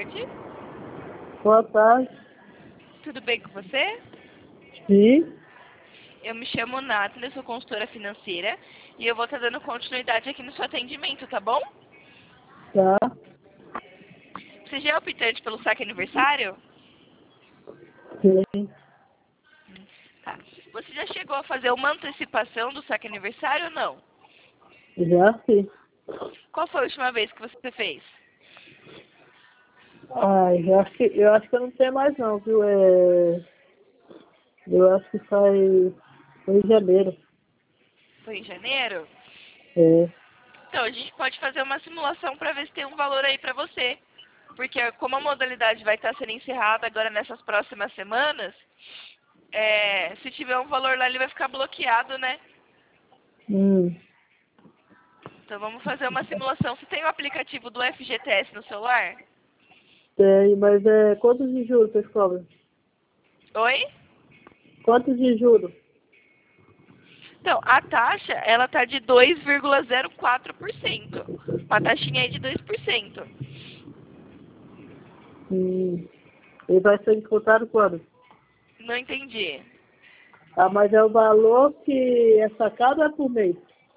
tarde. Boa tarde. Tudo bem com você? Sim. Eu me chamo Nathalie, sou consultora financeira e eu vou estar dando continuidade aqui no seu atendimento, tá bom? Tá. Você já é optante pelo saque aniversário? Sim. Tá. Você já chegou a fazer uma antecipação do saque aniversário ou não? Já sim. Qual foi a última vez que você fez? Ai, eu acho que eu não tenho mais não, viu? Eu acho que foi em janeiro. Foi em janeiro? É. Então, a gente pode fazer uma simulação para ver se tem um valor aí para você. Porque como a modalidade vai estar sendo encerrada agora nessas próximas semanas, se tiver um valor lá, ele vai ficar bloqueado, né? Hum. Então vamos fazer uma simulação. Você tem o aplicativo do FGTS no celular? Tem, mas quantos de juros vocês cobram? Oi? Quantos de juros? Então, a taxa, ela tá de 2,04%. Uma taxinha aí de 2%. E vai ser descontado quando? Não entendi. Ah, mas é o valor que é sacado ou é por mês?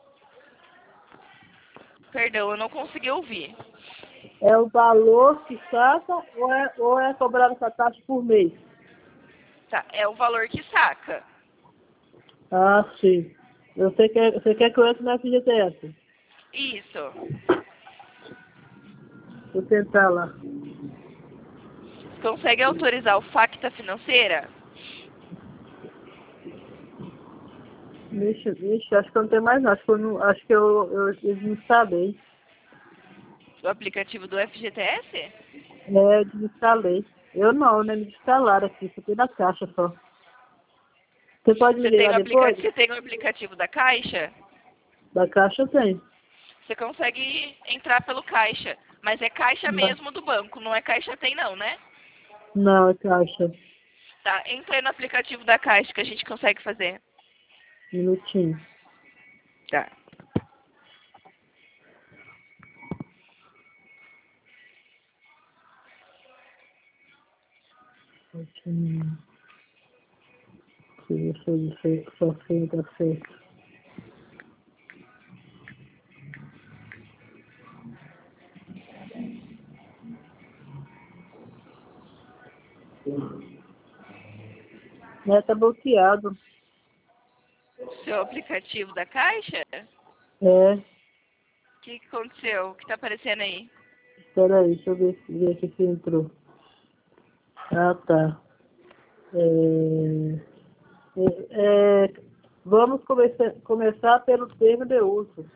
Perdão, eu não consegui ouvir. É o valor que saca ou é cobrado essa taxa por mês? Tá, é o valor que saca. Ah, sim. Você quer que eu entre na FGTS? Isso. Vou tentar lá. Consegue autorizar o Facta Financeira? Vixe, acho que eu não tenho mais não. Acho que eu desinstalei. O aplicativo do FGTS? Desinstalei. Eu não, né? Me instalaram aqui, só tem na caixa só. Você pode me ligar depois? Você tem o aplicativo da Caixa? Da caixa eu tenho. Você consegue entrar pelo Caixa. Mas é Caixa Não, mesmo do banco, não é Caixa Tem não, né? não, é caixa. Tá, entra aí no aplicativo da Caixa que a gente consegue fazer. Minutinho. Tá. Minutinho. Se você só senta certo. Tá bloqueado. Seu aplicativo da Caixa? É, O que aconteceu? O que tá aparecendo aí? espera aí, deixa eu ver aqui se entrou. Ah, tá. É, vamos começar pelo termo de uso.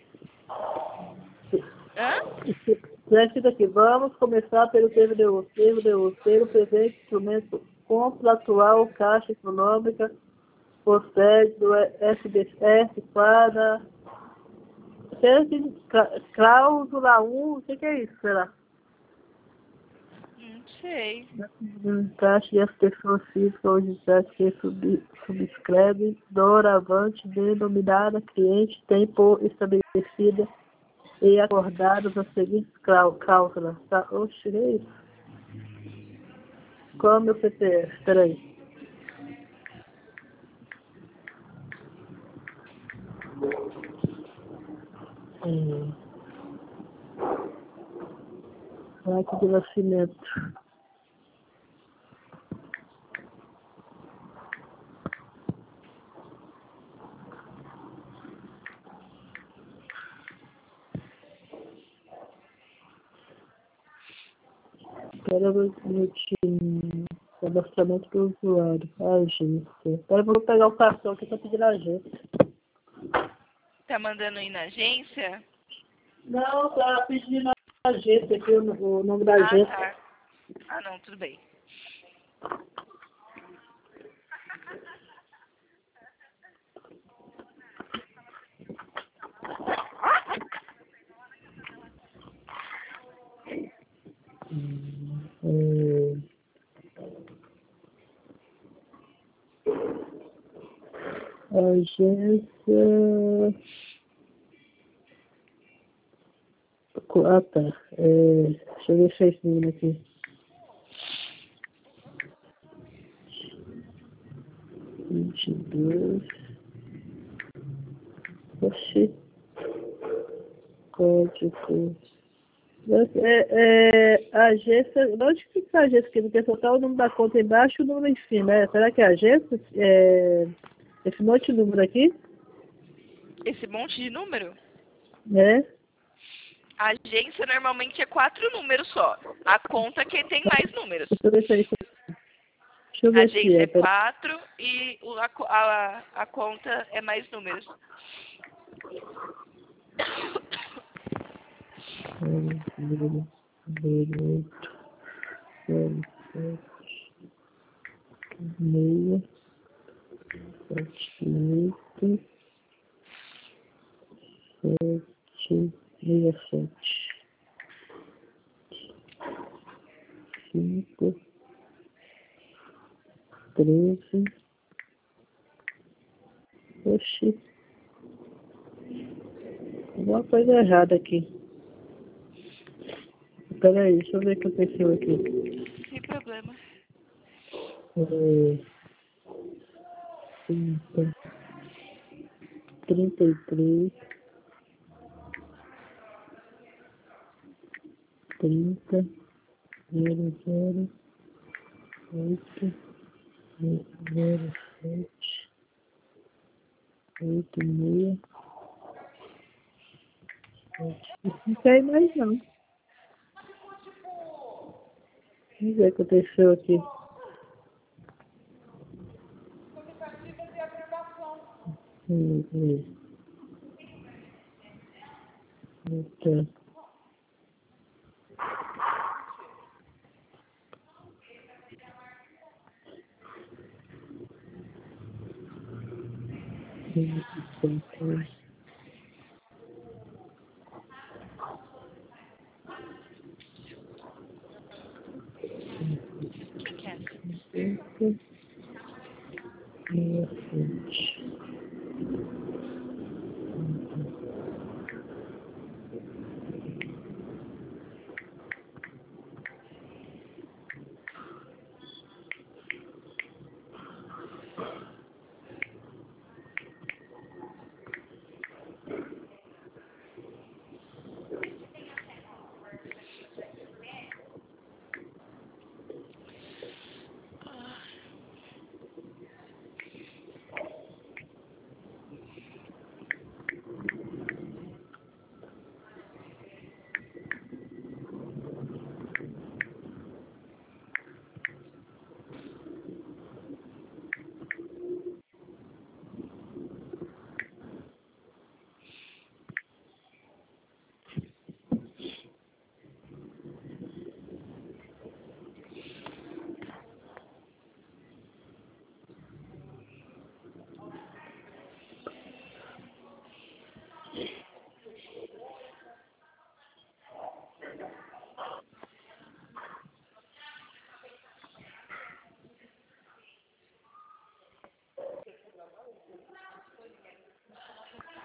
Hã? Preste daqui. Vamos começar pelo termo de uso. Termo de uso. Termo presente, instrumento contratual, caixa econômica, por sede do SBF para cláusula 1. O que é isso, será? Não sei. Caixa de as pessoas físicas ou jurídicas que subscreve, doravante, denominada, cliente, tem por estabelecida e acordadas as seguintes cláusulas. Tá? Oxe, que é isso? Qual é o meu CPF? Espera aí. Data de nascimento. Espera um minutinho. Cadastramento do usuário. Agência. Espera, eu vou pegar o cartão aqui para pedir na agência. Tá mandando ir na agência? Não, tá pedindo na agência aqui, o nome da Ah, agência. tá. Ah, não, tudo bem. É, agência. Ah, tá. Deixa eu ver se é esse número aqui. 22. Oxi. Código. Agência. Onde fica a agência aqui? Porque só tá o número da conta embaixo e o número em cima. Será que é a agência? Esse monte de número aqui? Esse monte de número? Né? A agência normalmente é 4 números só. A conta que tem mais números. Deixa eu ver se é isso. Deixa eu A ver se agência é. é 4 e a conta é mais números. Meia, 78, 767, 5, 13. Oxi, alguma coisa errada aqui. Peraí, deixa eu ver o que aconteceu aqui. Sem problema. 30, 33, 30, 00, 8, 07, 86, 7. Não cai mais não. Vamos ver o que aconteceu aqui. Ver. Eita. Quer? Eita.